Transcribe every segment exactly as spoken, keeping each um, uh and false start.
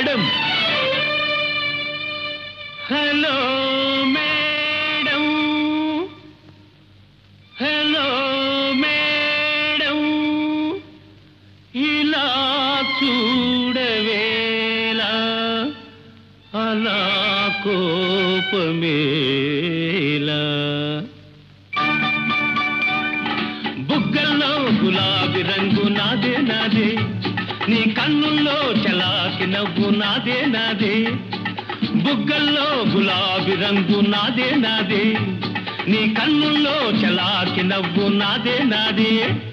Madam. Hello madam, hello madam, ఇలా చూడవేలా అలా కోపమేలా. బుగ్గల్లో గులాబీ రంగు నాదే నాదే, నీ కన్నుల్లో చలాకి నవ్వు నాదే నాదే. బుగ్గల్లో గులాబీ రంగు నాదే నాదే, నీ కన్నుల్లో చలాకి నవ్వు నాదే నాదే.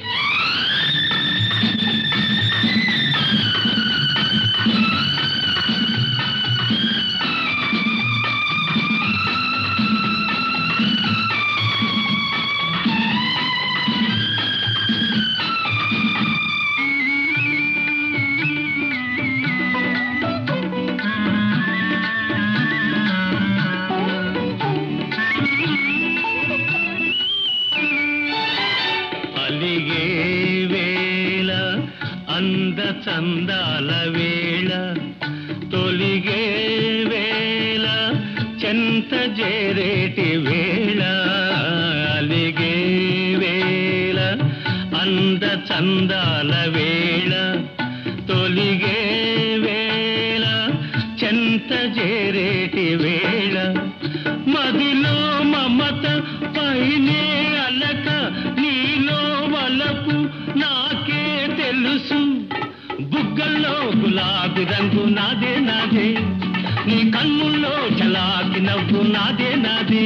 అలిగే వేళ అంద చందాల వేళ, తొలిగే వేళ చెంత చేరేటి వేళ. అలిగే వేళ అంద చందాల వేళ, తొలిగే వేళ చెంత చేరేటి వేళ. మదిలో మమత పైనే అలక, నీలో వలపు నాకే తెలుసు. బుగ్గల్లో గులాబీ రంగు నాదే నాదే, నీ కన్నుల్లో చలాకి నవ్వు నాదే నాదే.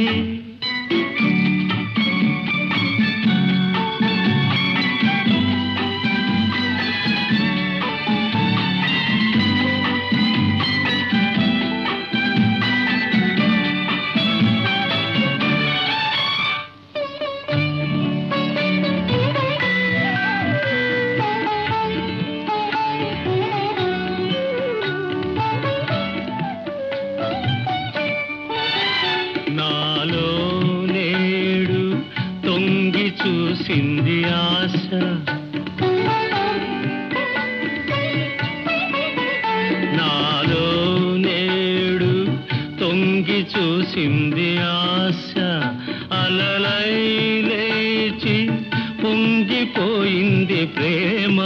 నాలో నేడు తొంగి చూసింది ఆశ, నాలో నేడు తొంగి చూసింది ఆశ. అలలై లేచి పొంగిపోయింది ప్రేమ.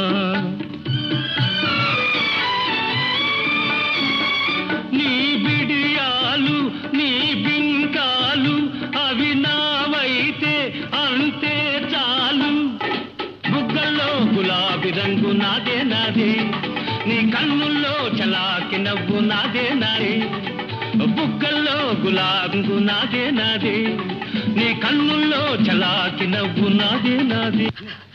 నీ బిడియాలు నీ బింకాలు అవి నావైతే అంతే చాలు. బుగ్గల్లో గులాబీ రంగు నాదే నాదే, నీ కన్నుల్లో చలాకి నవ్వు నాదే నాదే. బుగ్గల్లో గులాబీ రంగు నాదే నాదే, నీ కన్నుల్లో చలాకి నవ్వు నాదే నాదే.